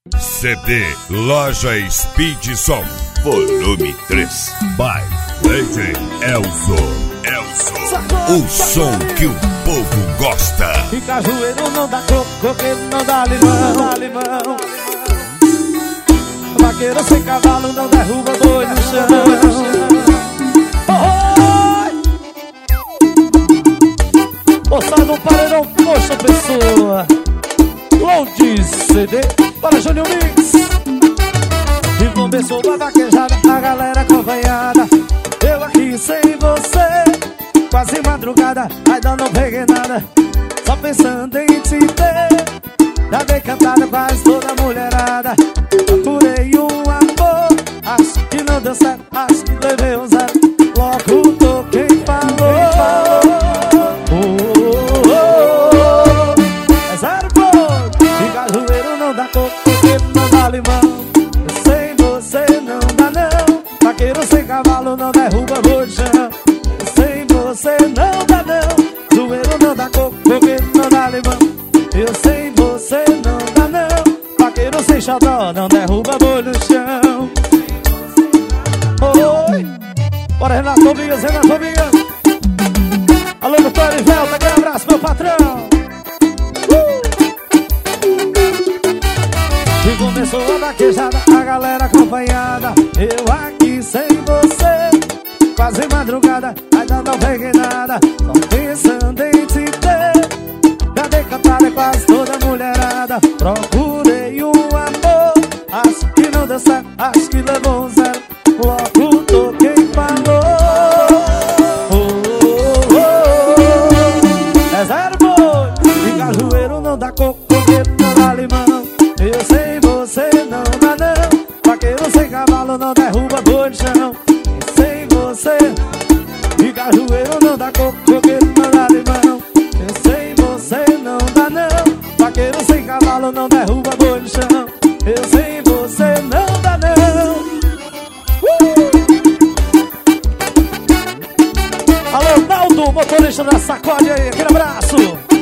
CD Loja Speed Som, volume 3, by DJ Elzo. O som que o povo gosta. E cajueiro não dá coco, coqueiro não dá limão. Vaqueiro sem cavalo não derruba boi no chão. Moçada no paredão, poxa pessoa. Load CD para Júnior Mix. E começou a vaquejada, a galera acompanhada. Eu aqui sem você, quase madrugada, ainda não peguei nada, só pensando em te ter. Já dei cantada quase toda mulherada. Procurei um amor, acho que não deu certo, acho que levei um zero. Logo tô quem falou. É zero ponto. E cajueiro não dá coco, coqueiro não dá limão. Sem você não dá não. Vaqueiro sem cavalo não derruba boi no chão. Sem você não dá não. Zoeiro não dá coco, coqueiro não dá limão. Eu sem você não dá não. Vaqueiro sem xodó não derruba boi no chão. Oi, bora Renato Tobias, Renato Tobias. Alô, doutor Ivelta, aquele abraço, meu patrão. E começou a vaquejada, a galera acompanhada. Eu aqui sem você, quase madrugada, ainda não peguei nada, só pensando em te ter. Já dei cantada quase toda mulherada. Procurei um amor, acho que não deu certo, acho que levou um zero. Logo tô quem falou. É zero boi. E cajueiro não dá coco, coqueiro não dá limão. Eu sem você não dá não. Vaqueiro sem cavalo não derruba boi no chão. Sem você. E cajueiro não dá coco, coqueiro não dá limão. Eu sem você não dá não. Vaqueiro sem cavalo não derruba boi no chão. Eu sem você não dá não. Alô, Naldo, motorista da Sacode aí, aquele abraço.